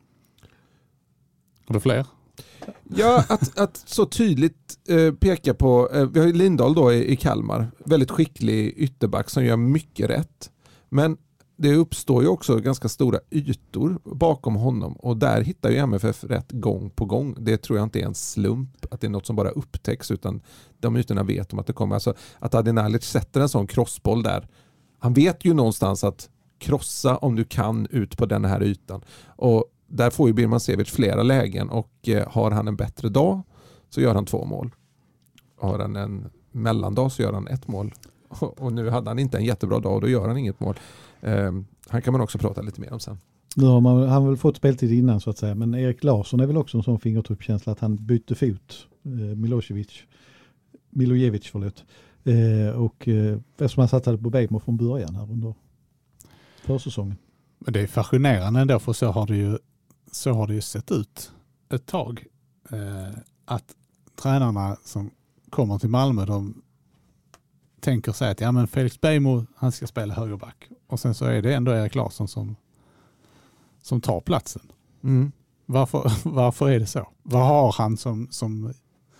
Speaker 3: Har du fler?
Speaker 4: Ja, att, att så tydligt eh, peka på, eh, vi har ju Lindahl då i, i Kalmar, väldigt skicklig ytterback som gör mycket rätt. Men det uppstår ju också ganska stora ytor bakom honom och där hittar ju M F F rätt gång på gång. Det tror jag inte är en slump att det är något som bara upptäcks, utan de ytorna vet om att det kommer. Alltså att Adi Nalic sätter en sån crossboll där. Han vet ju någonstans att krossa om du kan ut på den här ytan. Och där får ju Birmancevic flera lägen och eh, har han en bättre dag så gör han två mål. Har han en mellandag så gör han ett mål. Och, och nu hade han inte en jättebra dag och då gör han inget mål. Eh, han kan man också prata lite mer om sen.
Speaker 5: Nu har man, han har väl fått speltid innan så att säga, men Erik Larsson är väl också en sån fingertuppkänsla att han bytte fot, eh, Milojevic, Milojevic förlåt. Eh, och eh, eftersom han satsade på Bejmo från början här under försäsongen.
Speaker 3: Men det är fascinerande ändå, för så har det ju, så har det ju sett ut ett tag. Eh, att tränarna som kommer till Malmö, de tänker sig att ja, men Felix Bejmo, han ska spela högerback. Och sen så är det ändå Erik Larsson som, som tar platsen.
Speaker 4: Mm.
Speaker 3: Varför, varför är det så? Vad har han som, som,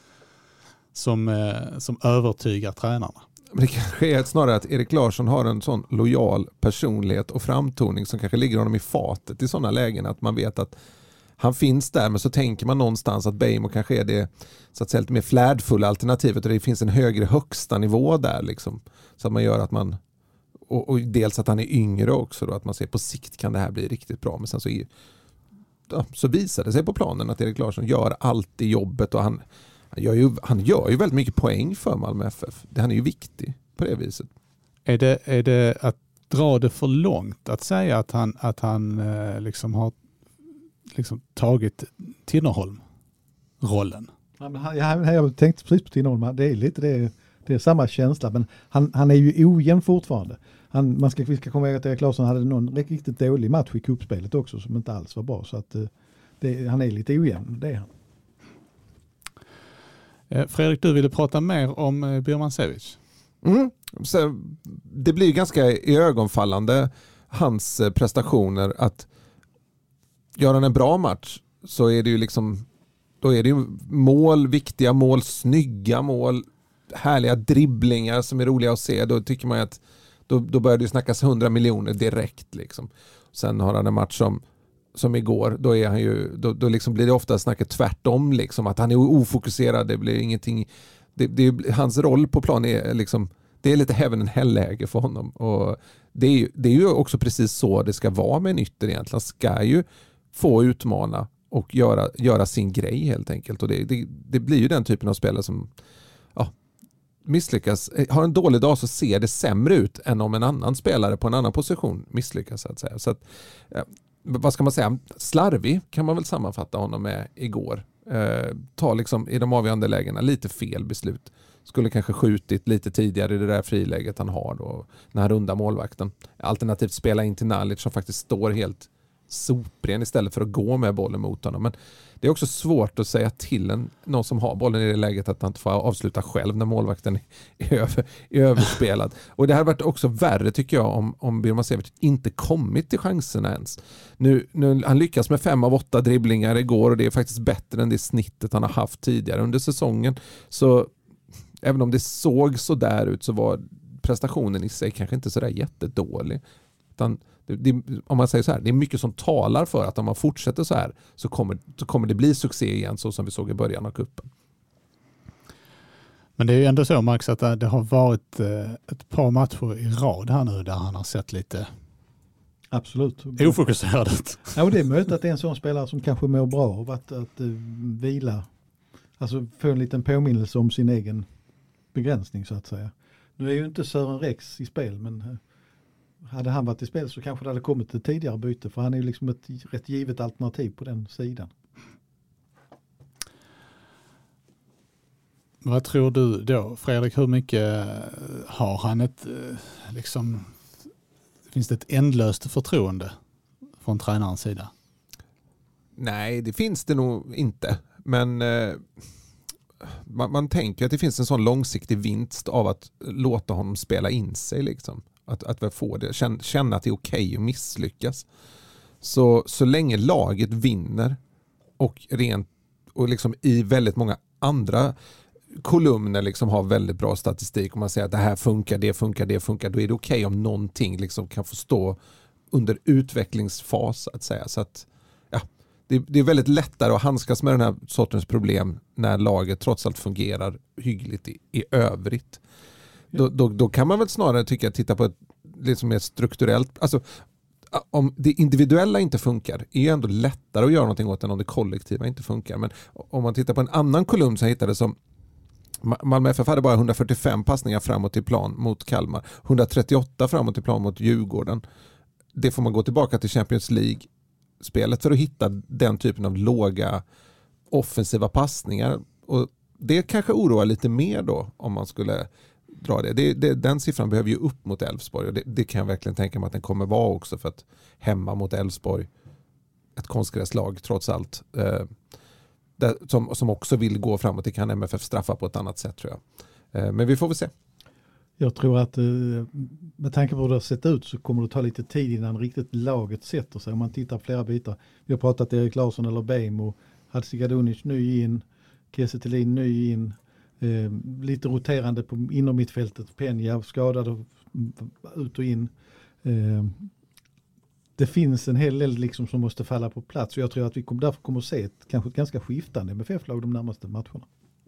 Speaker 3: som, eh, som övertygar tränarna?
Speaker 4: Men det kanske är snarare att Erik Larsson har en sån lojal personlighet och framtoning som kanske ligger honom i fatet i sådana lägen att man vet att han finns där, men så tänker man någonstans att Bejmo kanske är det så att säga lite mer flärdfulla alternativet och det finns en högre högsta nivå där liksom. Så att man gör att man och, och dels att han är yngre också då, att man ser på sikt kan det här bli riktigt bra, men sen så är, ja, så visar det sig på planen att Erik Larsson gör allt i jobbet och han Han gör, ju, han gör ju väldigt mycket poäng för Malmö F F. Han är ju viktig på det viset.
Speaker 3: Är det, är det att dra det för långt att säga att han, att han eh, liksom har liksom tagit Tinnerholm-rollen?
Speaker 5: Ja, men han, jag, jag tänkte precis på Tinnerholm. Det är lite det, det är samma känsla, men han, han är ju ojämn fortfarande. Han, man ska, vi ska komma ihåg att Erik Larsson hade någon riktigt dålig match i cupspelet också som inte alls var bra. Så att, det, han är lite ojämn, det är han.
Speaker 3: Fredrik, du ville prata mer om Birmancevic.
Speaker 4: Mm. Så det blir ganska ögonfallande hans prestationer att göra en bra match så är det ju liksom då är det ju mål, viktiga mål, snygga mål, härliga dribblingar som är roliga att se. Då tycker man att då, då börjar det snackas hundra miljoner direkt liksom. Sen har han en match som som igår, då är han ju då, då liksom blir det ofta snacket tvärtom liksom, att han är ofokuserad, det blir ingenting det, det, hans roll på plan är liksom, det är lite heaven and hell läge för honom och det är, ju, det är ju också precis så det ska vara med en ytter egentligen. Han ska ju få utmana och göra, göra sin grej helt enkelt. Och det, det, det blir ju den typen av spelare som ja, misslyckas. Har en dålig dag så ser det sämre ut än om en annan spelare på en annan position misslyckas så att säga. Så att, ja, vad ska man säga? Slarvig kan man väl sammanfatta honom med igår. Eh, ta liksom i de avgörande lägena lite fel beslut. Skulle kanske skjutit lite tidigare i det där friläget han har då, när han rundar målvakten. Alternativt spela in till Nalic som faktiskt står helt sopren istället för att gå med bollen mot honom. Men det är också svårt att säga till en, någon som har bollen i det läget att han inte får avsluta själv när målvakten är, över, är överspelad. Och det här har varit också värre tycker jag om, om Birman Sevic inte kommit till chanserna ens. Nu, nu, han lyckas med fem av åtta dribblingar igår och det är faktiskt bättre än det snittet han har haft tidigare under säsongen. Så även om det såg så där ut så var prestationen i sig kanske inte så där jättedålig. Utan det, det, om man säger så här, det är mycket som talar för att om man fortsätter så här så kommer, så kommer det bli succé igen så som vi såg i början av kuppen.
Speaker 3: Men det är ju ändå så Max att det har varit ett par matcher i rad här nu där han har sett lite
Speaker 5: absolut
Speaker 3: ofokuserad ut.
Speaker 5: Ja, och det är möjligt att det är en sån spelare som kanske mår bra av att, att uh, vila. Alltså få en liten påminnelse om sin egen begränsning så att säga. Nu är ju inte Sören Rex i spel men hade han varit i spel så kanske det hade kommit ett tidigare byte för han är ju liksom ett rätt givet alternativ på den sidan.
Speaker 3: Vad tror du då Fredrik, hur mycket har han ett liksom, finns det ett ändlöst förtroende från tränarens sida?
Speaker 4: Nej, det finns det nog inte. Men eh, man, man tänker att det finns en sån långsiktig vinst av att låta honom spela in sig liksom. Att, att få det, känna, känna att det är okej att misslyckas. Så, så länge laget vinner och, rent, och liksom i väldigt många andra kolumner liksom har väldigt bra statistik och man säger att det här funkar, det funkar, det funkar, då är det okej om någonting liksom kan få stå under utvecklingsfas att säga. Så att ja, det, det är väldigt lättare att handskas med den här sortens problem när laget trots allt fungerar hyggligt i, i övrigt. Då, då, då kan man väl snarare tycka att titta på ett liksom mer strukturellt, alltså om det individuella inte funkar är ju ändå lättare att göra någonting åt än om det kollektiva inte funkar. Men om man tittar på en annan kolumn så hittade som Malmö F F hade bara hundrafyrtiofem passningar framåt i plan mot Kalmar, hundratrettioåtta framåt i plan mot Djurgården. Det får man gå tillbaka till Champions League-spelet för att hitta den typen av låga offensiva passningar. Och det kanske oroar lite mer då om man skulle dra det. det, det den siffran behöver ju upp mot Elfsborg och det, det kan jag verkligen tänka mig att den kommer vara också för att hemma mot Elfsborg, ett konstgräslag trots allt. Eh, där, som, som också vill gå framåt. Det kan M F F straffa på ett annat sätt tror jag. Eh, men vi får väl se. Jag
Speaker 5: tror att med tanke på hur det har sett ut så kommer det ta lite tid innan riktigt laget sätter sig. Om man tittar på flera bitar. Vi har pratat Erik Larsson eller Beijmo, Hadzikadunic ny in, Kiese Thelin ny in, eh, lite roterande på inom mittfältet, Peña skadad och ut och in. Eh, det finns en hel del liksom som måste falla på plats och jag tror att vi kommer, därför kommer att se ett kanske ett ganska skiftande M F F-lag de närmaste matcherna.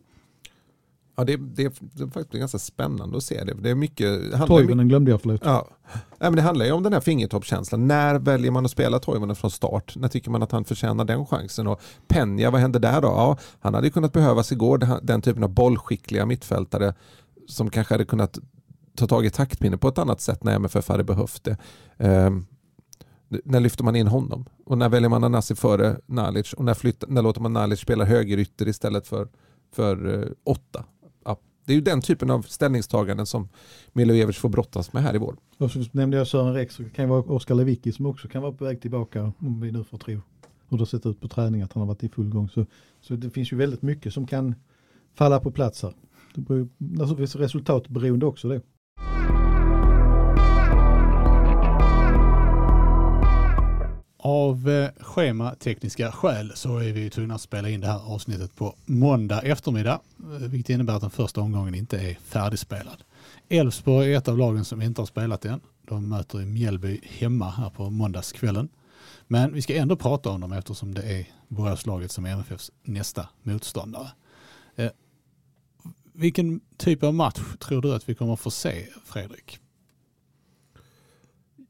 Speaker 4: Ja, det, det, det är faktiskt ganska spännande att se det. Det är mycket...
Speaker 5: Toivonen glömde jag förlåt.
Speaker 4: Ja. Nej, men det handlar ju om den här fingertoppskänslan. När väljer man att spela Toivonen från start? När tycker man att han förtjänar den chansen? Och Peña, vad hände där då? Ja, han hade ju kunnat behövas igår, den typen av bollskickliga mittfältare som kanske hade kunnat ta tag i taktpinne på ett annat sätt när M F F hade behövt det. Um, när lyfter man in honom? Och när väljer man Anasi före Nalic? Och när, flyttar, när låter man Nalic spela högerytter istället för, för uh, åtta? Ja, det är ju den typen av ställningstaganden som Milojevic får brottas med här i vår. Och
Speaker 5: så nämnde jag Sören Rex, så kan det vara Oskar Lewicki som också kan vara på väg tillbaka om vi nu får tro hur det har sett ut på träning att han har varit i full gång. Så, så det finns ju väldigt mycket som kan falla på plats här. Det beror, naturligtvis resultat beroende också det.
Speaker 3: Av eh, schematekniska skäl så är vi tvungna att spela in det här avsnittet på måndag eftermiddag, vilket innebär att den första omgången inte är färdigspelad. Elfsborg är ett av lagen som inte har spelat än. De möter i Mjällby hemma här på måndagskvällen. Men vi ska ändå prata om dem eftersom det är Boråslaget som är M F Fs nästa motståndare. Eh, vilken typ av match tror du att vi kommer få se, Fredrik?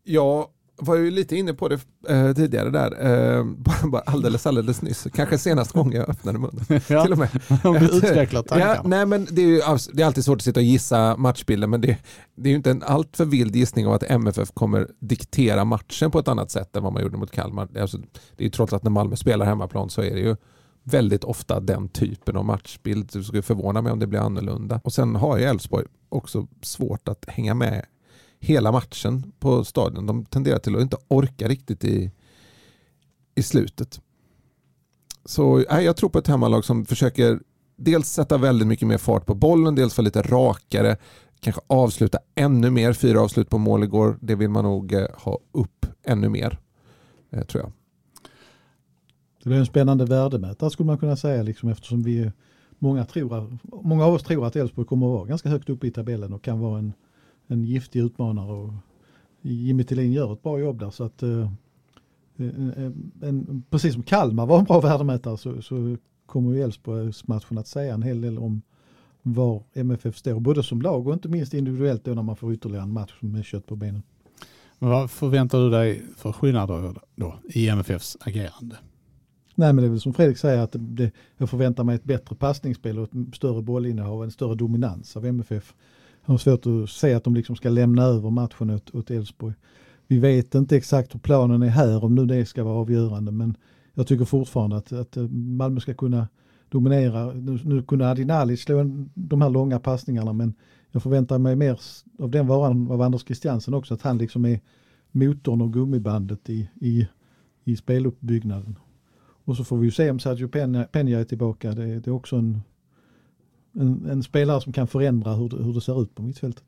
Speaker 4: Jag var ju lite inne på det eh, tidigare där, eh, bara, bara alldeles alldeles nyss. Kanske senaste gången jag öppnade munnen.
Speaker 3: Ja,
Speaker 4: till och med.
Speaker 3: Om du utvecklar tankar.
Speaker 4: Ja, nej, men det är ju det är alltid svårt att sitta och gissa matchbilden, men det, det är ju inte en allt för vild gissning av att M F F kommer diktera matchen på ett annat sätt än vad man gjorde mot Kalmar. Det är, alltså, det är ju trots att när Malmö spelar hemmaplan så är det ju väldigt ofta den typen av matchbild. Du skulle förvåna mig om det blir annorlunda. Och sen har ju Elfsborg också svårt att hänga med hela matchen på stadion. De tenderar till att inte orka riktigt i, i slutet. Så nej, jag tror på ett hemmalag som försöker dels sätta väldigt mycket mer fart på bollen, dels vara lite rakare, kanske avsluta ännu mer. Fyra avslut på mål igår, det vill man nog eh, ha upp ännu mer, eh, tror jag.
Speaker 5: Det är en spännande värdemätare skulle man kunna säga, liksom, eftersom vi många, tror, många av oss tror att Elfsborg kommer att vara ganska högt upp i tabellen och kan vara en, en giftig utmanare. Och Jimmy Tillin gör ett bra jobb där, så att eh, en, en, precis som Kalmar var en bra värdemätare så, så kommer ju Elfsborgsmatchen att säga en hel del om var M F F står, både som lag och inte minst individuellt då när man får ytterligare en match med kött på benen.
Speaker 3: Men vad förväntar du dig för skillnader då i M F Fs agerande?
Speaker 5: Nej, men det är väl som Fredrik säger att det, jag förväntar mig ett bättre passningsspel och ett större bollinnehav och en större dominans av M F F. Jag har svårt att säga att de liksom ska lämna över matchen åt, åt Elfsborg. Vi vet inte exakt hur planen är här, om nu det ska vara avgörande, men jag tycker fortfarande att, att Malmö ska kunna dominera. Nu, nu kunde Adinali slå en, de här långa passningarna, men jag förväntar mig mer av den varan av Anders Christiansen också, att han liksom är motorn och gummibandet i, i, i speluppbyggnaden. Och så får vi ju se om Sergio Peña, Peña är tillbaka. Det, det är också en, en, en spelare som kan förändra hur det, hur det ser ut på mittfältet.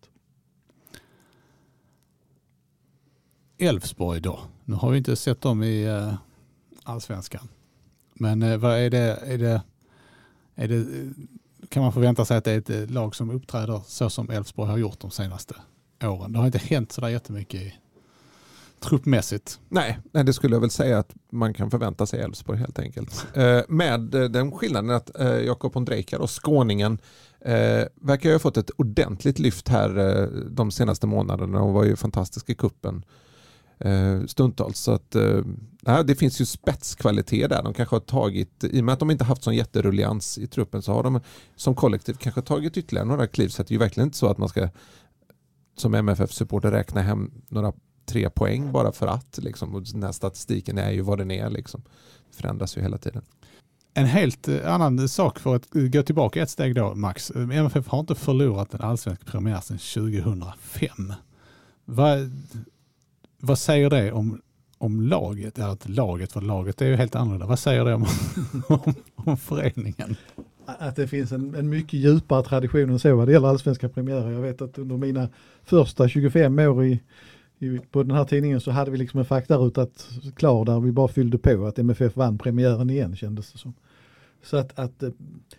Speaker 3: Elfsborg då. Nu har vi inte sett dem i uh, Allsvenskan. Men uh, vad är det, är det, är det, kan man förvänta sig att det är ett lag som uppträder så som Elfsborg har gjort de senaste åren? Det har inte hänt så där jättemycket i truppmässigt.
Speaker 4: Nej, nej, det skulle jag väl säga att man kan förvänta sig Elfsborg helt enkelt. Eh, med eh, den skillnaden att eh, Jakob Ondrejka och skåningen eh, verkar ha fått ett ordentligt lyft här eh, de senaste månaderna och var ju fantastisk i kuppen eh, stundtals. Så att eh, nej, det finns ju spetskvalitet där. De kanske har tagit, i och med att de inte haft sån jätterullians i truppen, så har de som kollektiv kanske tagit ytterligare några kliv. Så det är ju verkligen inte så att man ska som M F F-supporter räkna hem några tre poäng bara för att. Liksom. Och den här statistiken är ju vad den är. Liksom. Det förändras ju hela tiden.
Speaker 3: En helt annan sak för att gå tillbaka ett steg då, Max. M F F har inte förlorat en allsvensk premiär sedan tjugohundrafem. Vad, vad säger det om, om laget? Eller inte laget, för laget är ju helt annorlunda. Vad säger det om, om, om föreningen?
Speaker 5: Att det finns en, en mycket djupare tradition än så vad det gäller allsvenska premiärer. Jag vet att under mina första tjugofem år i på den här tidningen så hade vi liksom en faktarutat klar där vi bara fyllde på att M F F vann premiären igen, kändes det som. Så att, att eh,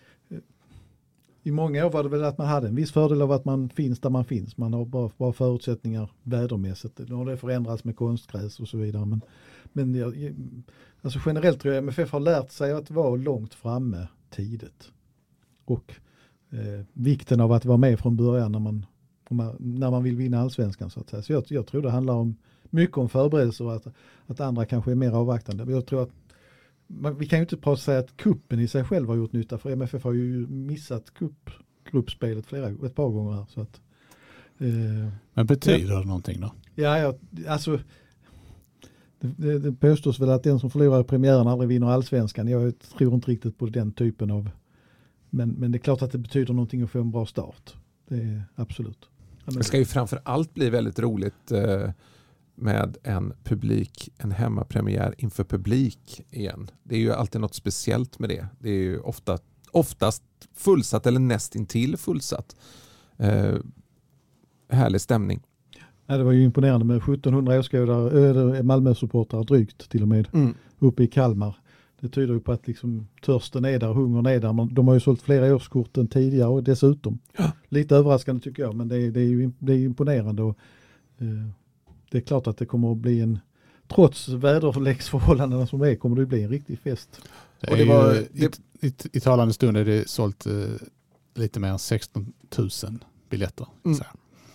Speaker 5: i många år var det väl att man hade en viss fördel av att man finns där man finns. Man har bara, bara förutsättningar vädermässigt. Nu har det förändrats med konstgräs och så vidare. Men, men jag, alltså generellt tror jag M F F har lärt sig att vara långt framme tidigt. Och eh, vikten av att vara med från början när man när man vill vinna allsvenskan, så att säga. Så jag, jag tror det handlar om mycket om förberedelser och att, att andra kanske är mer avvaktande. Jag tror att man, vi kan ju inte bara säga att kuppen i sig själv har gjort nytta, för M F F har ju missat kupp, gruppspelet flera, ett par gånger här. Så att, eh,
Speaker 3: Men betyder
Speaker 5: ja,
Speaker 3: det någonting då?
Speaker 5: Ja, ja alltså det, det, det påstås väl att den som förlorar premiären aldrig vinner allsvenskan. Jag tror inte riktigt på den typen av, men, men det är klart att det betyder någonting att få en bra start. Det är absolut.
Speaker 4: Det ska ju framför allt bli väldigt roligt eh, med en publik, en hemmapremiär inför publik igen. Det är ju alltid något speciellt med det. Det är ju ofta, oftast fullsatt eller nästintill fullsatt. Eh, härlig stämning.
Speaker 5: Ja, det var ju imponerande med sjuttonhundra åskådare, Malmö-supportrar drygt till och med, mm. uppe i Kalmar. Det tyder ju på att liksom törsten är där, hungern är där. De har ju sålt flera årskort än tidigare och dessutom. Ja. Lite överraskande tycker jag, men det är, det är ju det är imponerande. Och, eh, det är klart att det kommer att bli en, trots väderleksförhållandena som det är, kommer det att bli en riktig fest.
Speaker 3: Det och det var, ju, det, i, i, I talande stund är det sålt eh, lite mer än sexton tusen biljetter. Mm.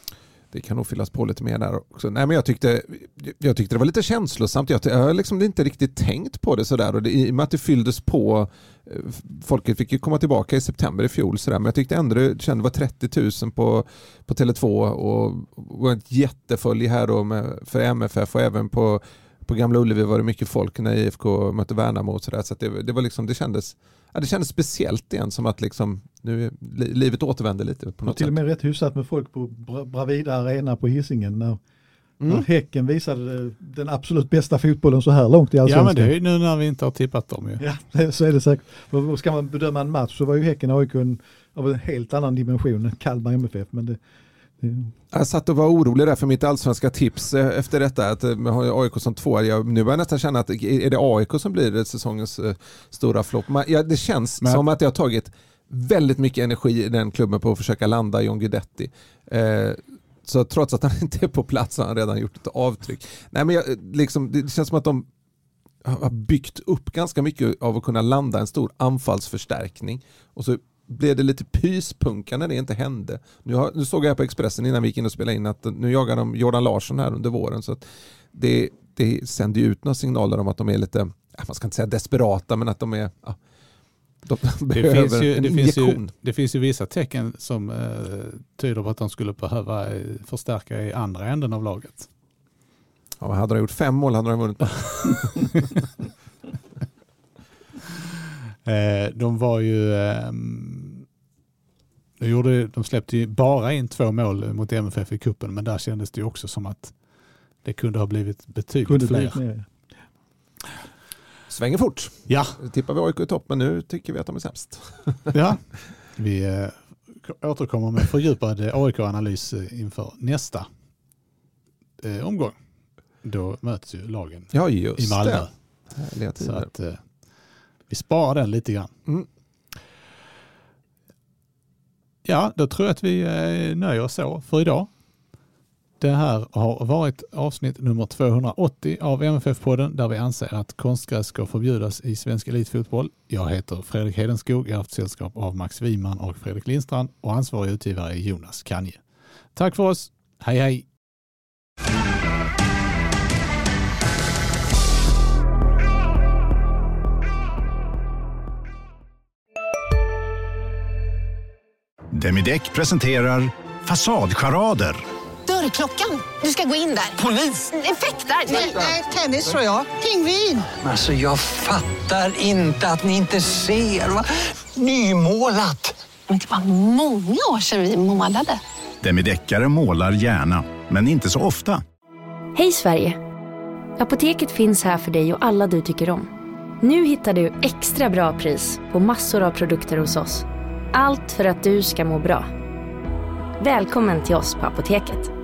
Speaker 4: det kan nog fyllas på lite mer där också. Nej, men jag tyckte, jag tyckte det var lite känslosamt. Jag, jag har liksom inte riktigt tänkt på det sådär. Och det, i och med att det fylldes på, folket fick ju komma tillbaka i september i fjol sådär. Men jag tyckte ändå det kände det var trettio tusen på, på Tele två och, och ett jättefölj här då med, för M F F och även på, på Gamla Ullevi var det mycket folk när I F K mötte Värnamo och sådär. Så att det, det var liksom, det kändes, ja, det kändes speciellt igen, som att liksom nu livet återvänder lite på något
Speaker 5: till
Speaker 4: sätt.
Speaker 5: och med rätt hyfsat med folk på Bravida Arena på Hisingen när,
Speaker 4: Mm.
Speaker 5: när Häcken visade den absolut bästa fotbollen så här långt i Allsvenskan.
Speaker 3: Ja, men det är ju nu när vi inte har tippat dem ju.
Speaker 5: Ja, så är det säkert. Och ska man bedöma en match så var ju Häcken A I K en, av en helt annan dimension än Kalmar M F F. Men det, det...
Speaker 4: Jag satt och var orolig där för mitt allsvenska tips efter detta. Att jag har A I K som två. Jag, nu börjar jag nästan känna att är det A I K som blir det säsongens uh, stora flopp. Ja, det känns men... som att jag har tagit väldigt mycket energi i den klubben på att försöka landa John Guidetti. Eh, så trots att han inte är på plats har han redan gjort ett avtryck. Nej, men jag, liksom, det känns som att de har byggt upp ganska mycket av att kunna landa en stor anfallsförstärkning. Och så blev det lite pyspunka när det inte hände. Nu, har, nu såg jag på Expressen innan vi gick in och spelade in att nu jagar de Jordan Larsson här under våren. Så att det, det sänder ju ut några signaler om att de är lite, man ska inte säga desperata, men att de är... Ja, de
Speaker 3: det, finns ju,
Speaker 4: en
Speaker 3: det, finns ju,
Speaker 4: det
Speaker 3: finns ju vissa tecken som eh, tyder på att de skulle behöva eh, förstärka i andra änden av laget.
Speaker 4: Ja, hade de gjort fem mål hade de vunnit.
Speaker 3: eh, de var ju eh, de, gjorde, de släppte ju bara in två mål mot M F F i kuppen, men där kändes det ju också som att det kunde ha blivit betydligt kunde fler. Blivit
Speaker 4: Svänger fort.
Speaker 3: Ja.
Speaker 4: Tippar vi A I K i topp, men nu tycker vi att de är sämst.
Speaker 3: Ja, vi eh, återkommer med fördjupad A I K-analys inför nästa eh, omgång. Då möts ju lagen
Speaker 4: ja, just
Speaker 3: i Malmö.
Speaker 4: Det.
Speaker 3: Så att eh, vi sparar den lite grann. Mm. Ja, då tror jag att vi eh, nöjer oss så för idag. Det här har varit avsnitt nummer tvåhundraåttio av M F F-podden där vi anser att konstgräs ska förbjudas i svensk elitfotboll. Jag heter Fredrik Hedenskog, jag har haft sällskap av Max Wiman och Fredrik Lindstrand och ansvarig utgivare är Jonas Kanje. Tack för oss, hej hej!
Speaker 10: Demideck presenterar Fasadcharader.
Speaker 11: Dörrklockan. Du ska gå in där. Polis? Effektar? Nej, tennis tror jag. Pingvin.
Speaker 12: Alltså jag fattar inte att ni inte ser. Va? Nymålat.
Speaker 11: Men det var många år sedan vi målade.
Speaker 10: Demideckare målar gärna, men inte så ofta.
Speaker 13: Hej Sverige! Apoteket finns här för dig och alla du tycker om. Nu hittar du extra bra pris på massor av produkter hos oss. Allt för att du ska må bra. Välkommen till oss på Apoteket.